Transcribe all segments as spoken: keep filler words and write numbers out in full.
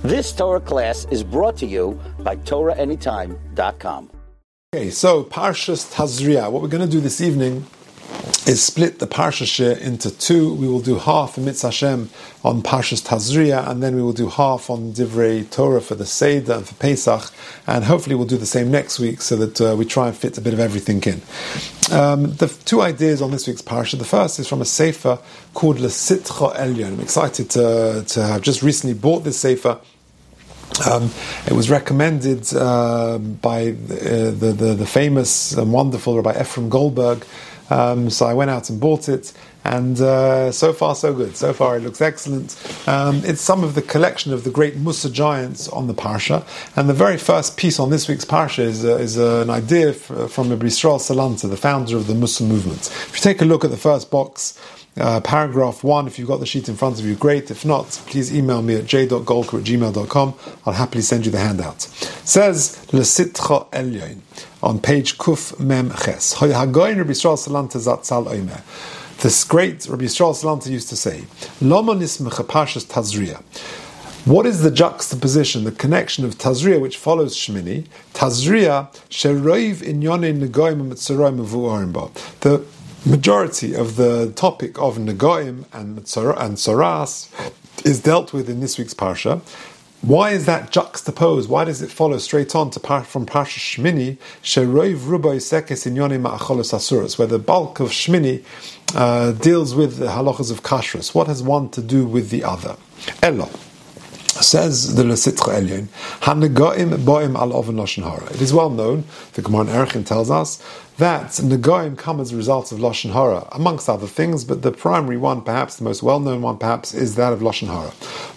This Torah class is brought to you by Torah Anytime dot com. Okay, so Parshas Tazria. What we're going to do this evening is split the Parsha share into two. We will do half in Mitzvah Hashem on Parshas Tazria, and then we will do half on Divrei Torah for the Seder and for Pesach, and hopefully we'll do the same next week so that uh, we try and fit a bit of everything in. Um, the two ideas on this week's Parsha. The first is from a Sefer called L'Sitcha Elyon. I'm excited to, to have just recently bought this Sefer. Um, it was recommended uh, by the, the, the, the famous and wonderful Rabbi Ephraim Goldberg. Um, so I went out and bought it, and uh, so far so good. So far it looks excellent. Um, it's some of the collection of the great Mussar giants on the Parsha, and the very first piece on this week's Parsha is, uh, is uh, an idea f- from Rabbi Yisrael Salanta, the founder of the Mussar movement. If you take a look at the first box, Uh, paragraph one, if you've got the sheet in front of you, great. If not, please email me at j dot golker at gmail dot com. I'll happily send you the handout. It says, L'Sitcha Elyon, on page Kuf Mem Ches. Hagoyin Rabbi Yisrael Salanta Zatzal Omer. This great Rabbi Yisrael Salanta used to say, Loma nismecha Parshas Tazria. What is the juxtaposition, the connection of Tazria, which follows Shmini? Tazria, sheroiv inyone negoim mitzoroi mevu'orim ba. The majority of the topic of Negoim and Tzoras is dealt with in this week's Parsha. Why is that juxtaposed? Why does it follow straight on to par- from Parsha Shmini, Sheroiv Rubai Sekes Inyone Ma'acholos Asuros, where the bulk of Shmini uh, deals with the halachas of kashrus. What has one to do with the other? Elo. Says the L'Sitcha Elyon, Hanegoim Boim Al Oven Lashon Hara. It is well known, the Gemara in Erechim tells us, that Negoim come as a result of Lashon Hara, amongst other things, but the primary one, perhaps the most well-known one, perhaps, is that of Lashon Hara.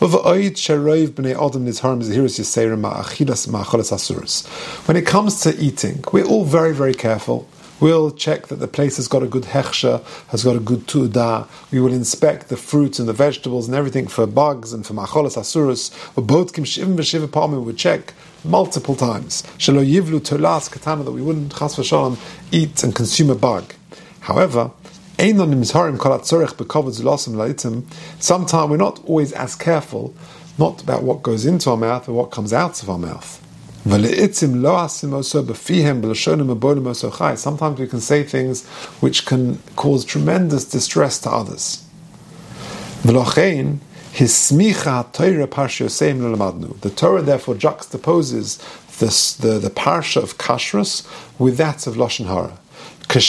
When it comes to eating, we're all very, very careful. We'll check that the place has got a good hechsher, has got a good tu'dah. We will inspect the fruits and the vegetables and everything for bugs and for macholas asurus. We would check multiple times. Shelo yivlu tolas katana, that we wouldn't chas v'shalom eat and consume a bug. However, sometimes we're not always as careful, not about what goes into our mouth, but what comes out of our mouth. Sometimes we can say things which can cause tremendous distress to others. The Torah therefore juxtaposes this, the, the parsha of kashrus with that of Lashon Hara, to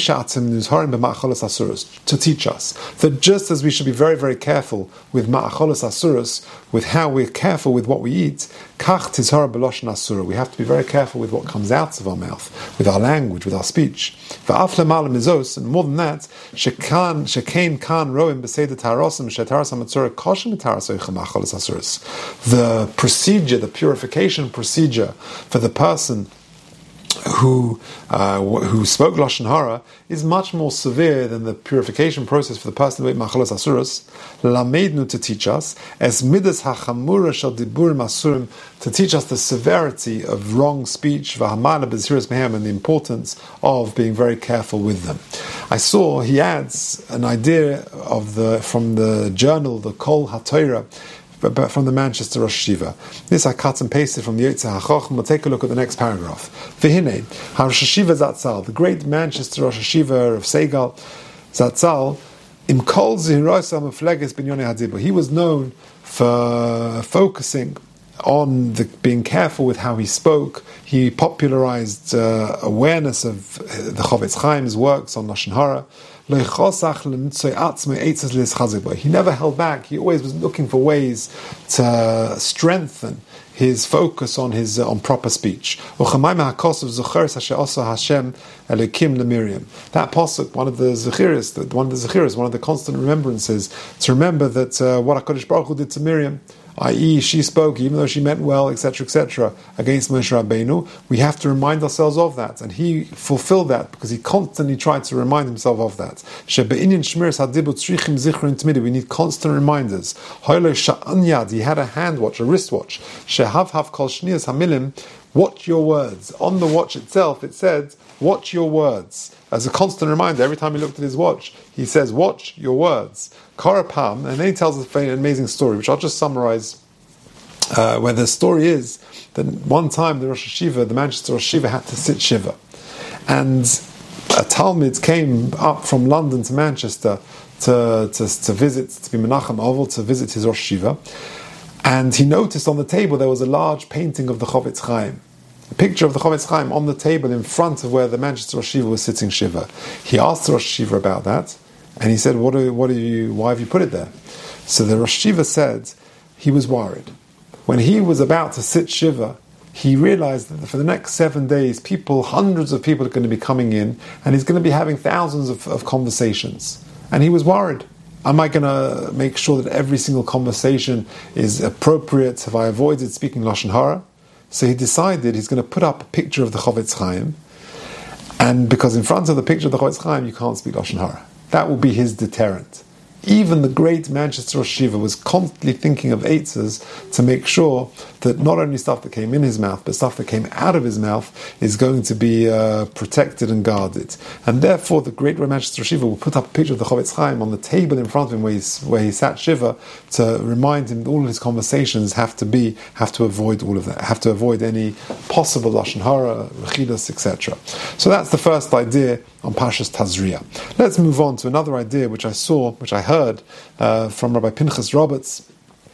teach us that just as we should be very, very careful with ma'acholos asuros, with how we're careful with what we eat, kach tizhar b'lashon asura, we have to be very careful with what comes out of our mouth, with our language, with our speech. V'af lemala mizos, and more than that, shekan shekain kan roim b'seder tarosim shetaras hamatzora koshem tarasoichem ma'acholos asuros. The procedure, the purification procedure for the person who uh, who spoke Lashon Hara is much more severe than the purification process for the person who ate machalos asuros. Lameidnu, to teach us, as midas hachamura shel diburim asurim, to teach us the severity of wrong speech, v'hamala b'ziras mehem, and the importance of being very careful with them. I saw he adds an idea of the from the journal, the Kol HaTorah, but from the Manchester Rosh Hashiva. This I cut and pasted from the Yotzei HaChochma. We'll take a look at the next paragraph. V'hinei, HaRosh Hashiva Zatzal, the great Manchester Rosh Hashiva of Segal Zatzal, Im Kol Zihrosa Mefleges Binyonei HaDibur. He was known for focusing on the, being careful with how he spoke. He popularized uh, awareness of the Chofetz Chaim's works on Lashon Hara. He never held back. He always was looking for ways to strengthen his focus on his uh, on proper speech. That pasuk, one of the zechiras, one of the zechiras, one of the constant remembrances, to remember that uh, what HaKadosh Baruch Hu did to Miriam, that is, she spoke, even though she meant well, et cetera, et cetera, against Moshe Rabbeinu. We have to remind ourselves of that, and he fulfilled that because he constantly tried to remind himself of that. We need constant reminders. He had a hand watch, a wristwatch. Watch your words. On the watch itself, it said, watch your words. As a constant reminder, every time he looked at his watch, he says, watch your words. Korapam, and then he tells us a very amazing story, which I'll just summarize uh, where the story is that one time the Rosh Hashiva, the Manchester Rosh Hashiva, had to sit Shiva. And a Talmud came up from London to Manchester to, to, to visit, to be Menachem Oval, to visit his Rosh Hashiva. And he noticed on the table there was a large painting of the Chofetz Chaim. A picture of the Chofetz Chaim on the table in front of where the Manchester Rosh Hashiva was sitting Shiva. He asked the Rosh Hashiva about that, and he said, "What are, what are you? Why have you put it there?" So the Rosh Hashiva said he was worried. When he was about to sit Shiva, he realized that for the next seven days, people, hundreds of people are going to be coming in, and he's going to be having thousands of, of conversations. And he was worried. Am I going to make sure that every single conversation is appropriate? Have I avoided speaking Lashon Hara? So he decided he's going to put up a picture of the Chofetz Chaim, and because in front of the picture of the Chofetz Chaim, you can't speak Lashon Hara. That will be his deterrent. Even the great Manchester Rosh Hashiva was constantly thinking of eitzes to make sure that not only stuff that came in his mouth, but stuff that came out of his mouth is going to be uh, protected and guarded. And therefore, the great Manchester Rosh Hashiva will put up a picture of the Chofetz Chaim on the table in front of him where, he's, where he sat Shiva to remind him that all of his conversations have to be, have to avoid all of that, have to avoid any possible Lashon Hara, Rechidas, et cetera. So that's the first idea on Parshas Tazria. Let's move on to another idea which I saw, which I heard uh, from Rabbi Pinchas Roberts,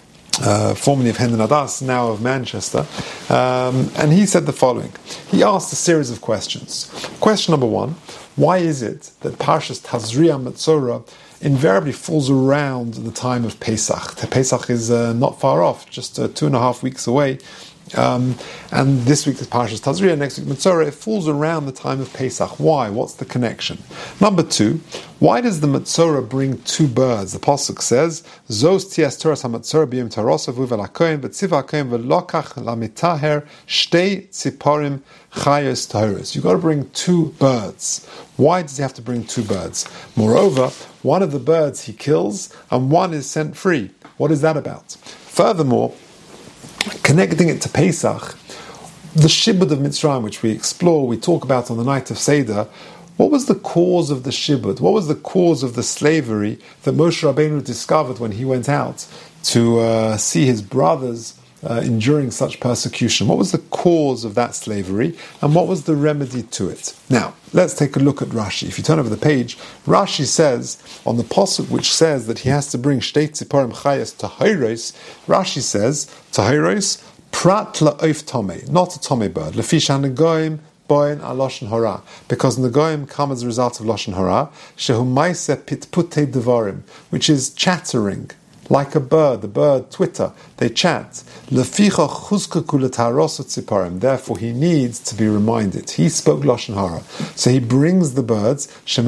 uh, formerly of Hendon Adas, now of Manchester, um, and he said the following. He asked a series of questions. Question number one, why is it that Parshas Tazria Metzora invariably falls around the time of Pesach? Pesach is uh, not far off, just uh, two and a half weeks away. Um, and this week is Parshas Tazria, next week Metzora. It falls around the time of Pesach. Why? What's the connection? Number two, why does the Metzora bring two birds? The Pasuk says, "Zos tias Toras haMetzora b'yom tarosav u'velakoyim v'tziva hakoyim v'lokach lamitaher shtei tziporim chayos tahoros." You've got to bring two birds. Why does he have to bring two birds? Moreover, one of the birds he kills and one is sent free. What is that about? Furthermore, connecting it to Pesach, the Shibud of Mitzrayim, which we explore, we talk about on the night of Seder, what was the cause of the Shibud? What was the cause of the slavery that Moshe Rabbeinu discovered when he went out to uh, see his brothers uh, enduring such persecution? What was the cause of that slavery, and what was the remedy to it? Now, let's take a look at Rashi. If you turn over the page, Rashi says, on the pasuk which says that he has to bring Shtei Tziporim Chayas Tahiros, Rashi says, Tahiros, Prat La'of Tomei, not a Tomei bird, Lefisha Negoim, Boin a Lashon Hara, because Negoim come as a result of Lashon Hara, Shehu Maise Pitpute Devarim, which is chattering, like a bird, the bird twitter, they chat. Therefore he needs to be reminded. He spoke Lashon Hara. So he brings the birds,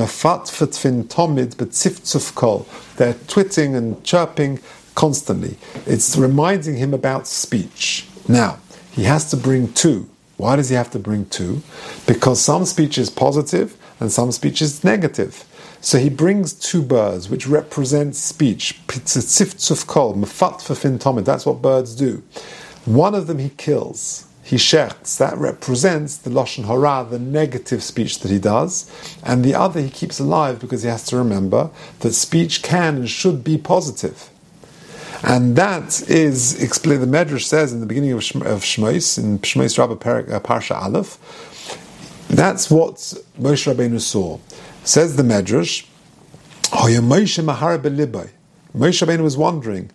they're twitting and chirping constantly. It's reminding him about speech. Now, he has to bring two. Why does he have to bring two? Because some speech is positive and some speech is negative. So he brings two birds which represent speech. That's what birds do. One of them he kills. He shechts. That represents the Lashon Hara, the negative speech that he does. And the other he keeps alive because he has to remember that speech can and should be positive. And that is explained. The Medrash says in the beginning of Shmos, in Shmos Rabbah Parsha Aleph, that's what Moshe Rabbeinu saw. Says the Medrash, Moshe Rabbeinu was wondering,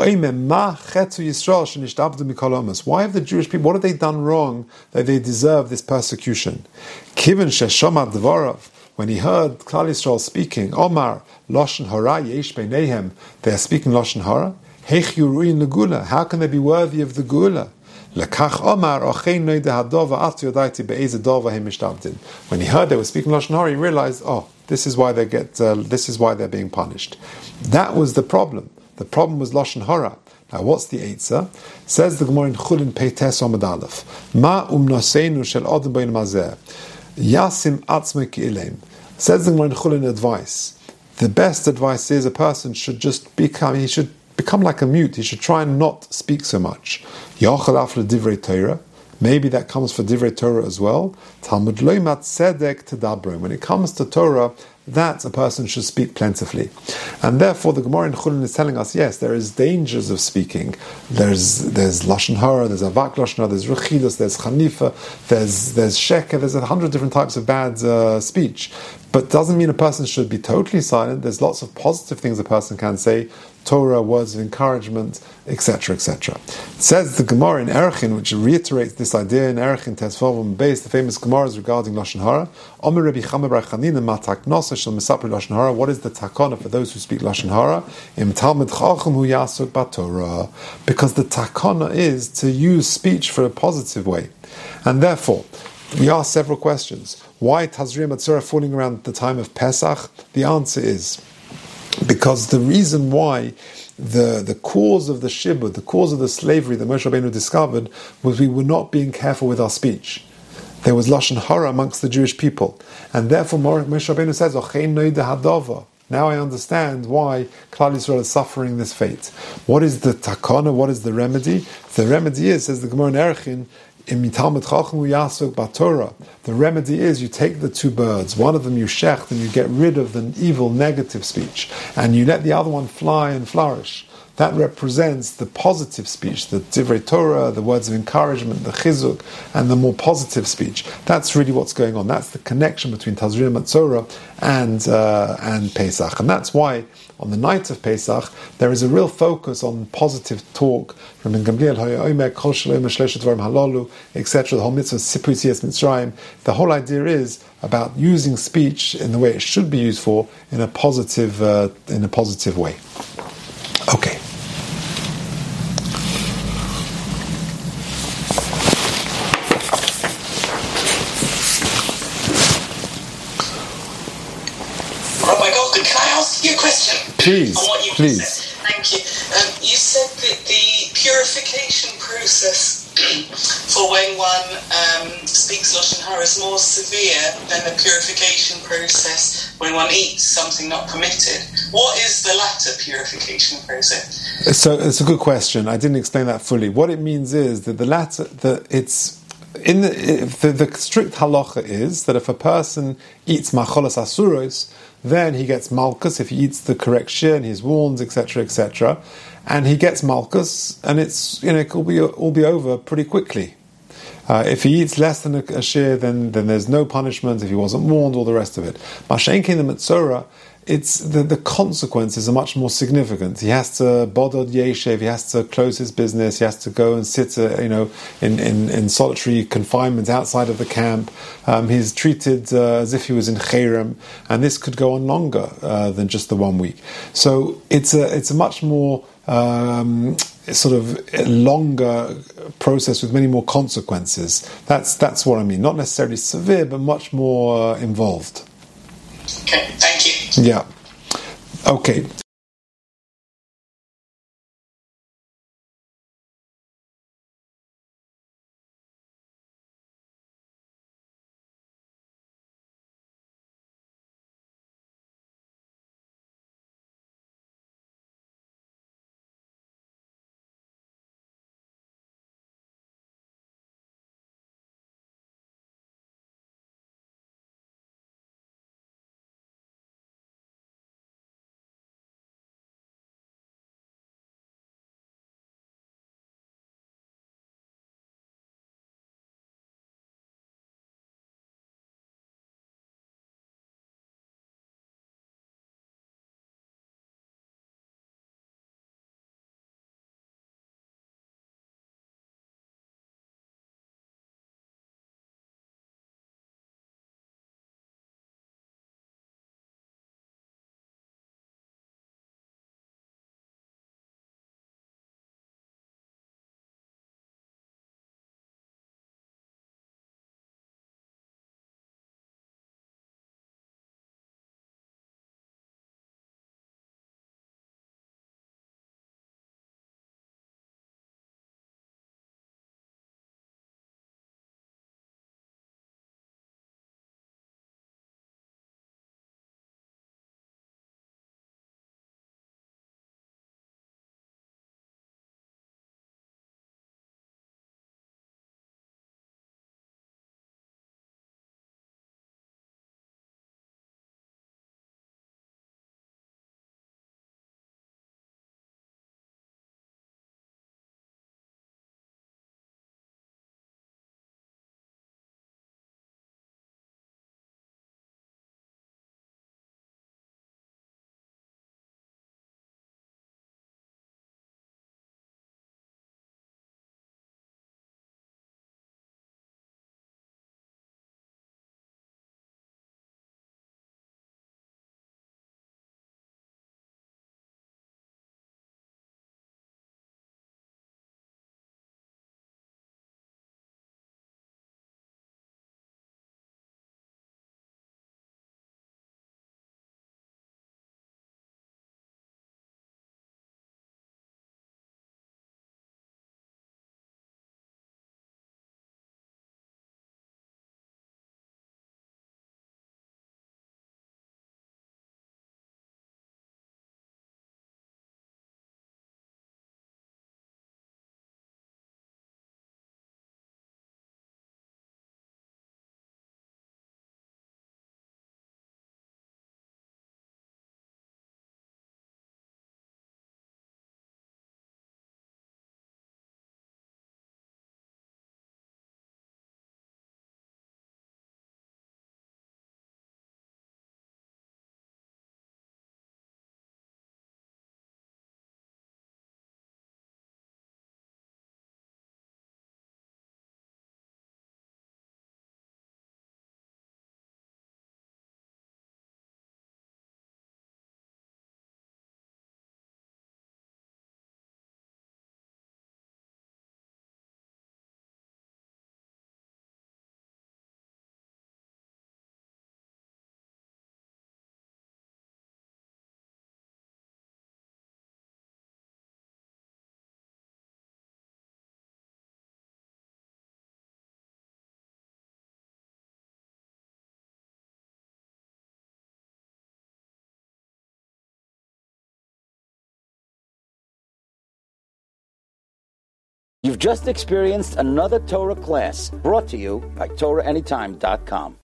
why have the Jewish people, what have they done wrong that they deserve this persecution? When he heard Klal Yisrael speaking, Omar, Lashon Hara, Yesh Beineihem, they are speaking Lashon Hara, how can they be worthy of the Geula? When he heard they were speaking Lashon Hara, he realized, oh, this is why they get, uh, this is why they're being punished. That was the problem. The problem was Lashon Hara. Now, what's the Eitzah? Says the Gemara in Chulin Peites Amud Aleph. Ma umnoseinu shel adam bein mazeh yasim atzmei ki'ileim. Says the Gemara in Chulin advice. The best advice is a person should just become. He should become like a mute. He should try and not speak so much. Yachal after divrei Torah. Maybe that comes for divrei Torah as well. Talmud loimat tzedek tedabrim. When it comes to Torah, that a person should speak plentifully. And therefore the Gemara in Chulin is telling us, yes, there is dangers of speaking. There's there's Lashon Hara, there's Avak Lashon Hara, there's Rechidus, there's Chanifa, there's there's Sheker, there's a hundred different types of bad uh, speech. But doesn't mean a person should be totally silent. There's lots of positive things a person can say, Torah, words of encouragement, et cetera, et cetera. It says the Gemara in Erechin, which reiterates this idea in Erechin Tesvav base, the famous Gemaras regarding Lashon Hara. Omer Rabbi Chama bar Chanina mataknosa shel mesapri Lashon Hara. What is the takana for those who speak Lashon Hara? Im Talmud Chacham hu yasuk baTorah. Because the takana is to use speech for a positive way, and therefore we ask several questions. Why Tazria Matzorah falling around the time of Pesach? The answer is because the reason why the, the cause of the shibud, the cause of the slavery that Moshe Rabbeinu discovered, was we were not being careful with our speech. There was Lashon Hara amongst the Jewish people. And therefore Moshe Rabbeinu says, Ochein noida hadava. Now I understand why Klal Yisrael is suffering this fate. What is the takana? What is the remedy? The remedy is, says the Gemara in Erechin, the remedy is you take the two birds, one of them you shecht and you get rid of the evil negative speech, and you let the other one fly and flourish. That represents the positive speech, the Divrei Torah, the words of encouragement, the chizuk, and the more positive speech. That's really what's going on. That's the connection between Tazria Matzorah and uh, and Pesach, and that's why on the night of Pesach there is a real focus on positive talk. From Gamliel, et cetera. The whole mitzvah Sipur Yetzias Mitzrayim. The whole idea is about using speech in the way it should be used for, in a positive uh, in a positive way. Okay. Rabbi Goldman, can I ask you a question? Please, on what you please. Said? Thank you. Um, you said that the purification process for when one um, speaks Lashon Hara is more severe than the purification process when one eats something not permitted. What is the latter purification process? So it's a good question. I didn't explain that fully. What it means is that the latter, the it's in the, the the strict halacha is that if a person eats macholas asuros, then he gets malchus if he eats the correct shear and his wounds, et cetera, et cetera, and he gets malchus, and it's you know it will be all be over pretty quickly. Uh, if he eats less than a, a shear, then then there's no punishment. If he wasn't warned, all the rest of it. Mashenkin the Metzora, it's the, the consequences are much more significant. He has to bodod yeshev, he has to close his business, he has to go and sit, uh, you know, in, in, in solitary confinement outside of the camp. Um, he's treated uh, as if he was in cherem, and this could go on longer uh, than just the one week. So it's a it's a much more um, sort of a longer process with many more consequences. That's that's what I mean. Not necessarily severe, but much more uh, involved. Okay, thank you. Yeah. Okay. You've just experienced another Torah class brought to you by Torah Anytime dot com.